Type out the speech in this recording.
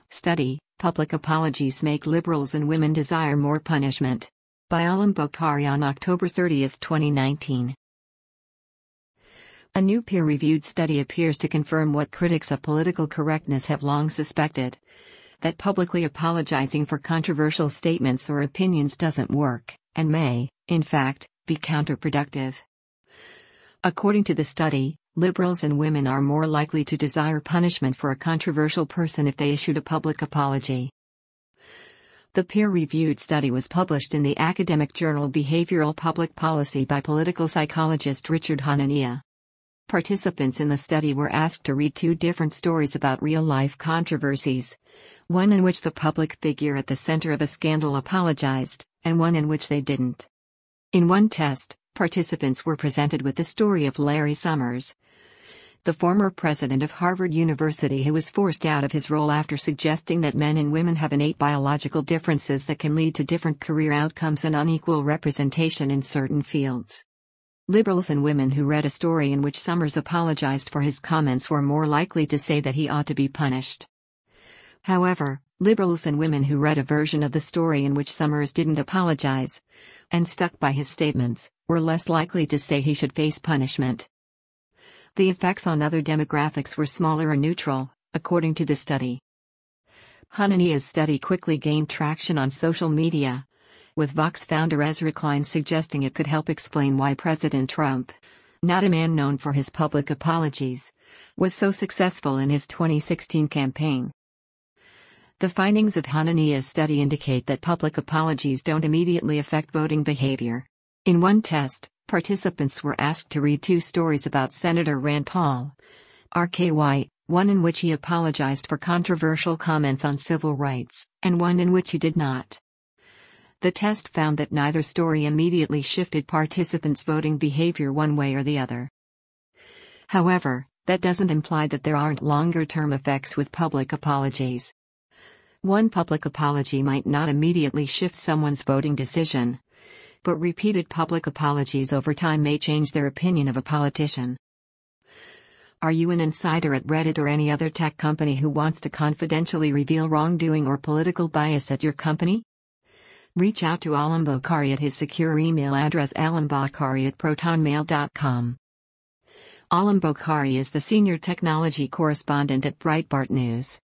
Study: Public apologies make liberals and women desire more punishment. By Alam Bokhari on October 30, 2019. A new peer-reviewed study appears to confirm what critics of political correctness have long suspected: that publicly apologizing for controversial statements or opinions doesn't work, and may, in fact, be counterproductive. According to the study, liberals and women are more likely to desire punishment for a controversial person if they issued a public apology. The peer-reviewed study was published in the academic journal Behavioral Public Policy by political psychologist Richard Hanania. Participants in the study were asked to read two different stories about real-life controversies, one in which the public figure at the center of a scandal apologized, and one in which they didn't. In one test, participants were presented with the story of Larry Summers, the former president of Harvard University who was forced out of his role after suggesting that men and women have innate biological differences that can lead to different career outcomes and unequal representation in certain fields. Liberals and women who read a story in which Summers apologized for his comments were more likely to say that he ought to be punished. However, liberals and women who read a version of the story in which Summers didn't apologize, and stuck by his statements, were less likely to say he should face punishment. The effects on other demographics were smaller or neutral, according to the study. Hanania's study quickly gained traction on social media, with Vox founder Ezra Klein suggesting it could help explain why President Trump, not a man known for his public apologies, was so successful in his 2016 campaign. The findings of Hanania's study indicate that public apologies don't immediately affect voting behavior. In one test, participants were asked to read two stories about Senator Rand Paul, RKY, one in which he apologized for controversial comments on civil rights, and one in which he did not. The test found that neither story immediately shifted participants' voting behavior one way or the other. However, that doesn't imply that there aren't longer-term effects with public apologies. One public apology might not immediately shift someone's voting decision, but repeated public apologies over time may change their opinion of a politician. Are you an insider at Reddit or any other tech company who wants to confidentially reveal wrongdoing or political bias at your company? Reach out to Alam Bokhari at his secure email address alambokhari@protonmail.com. Alam Bokhari is the senior technology correspondent at Breitbart News.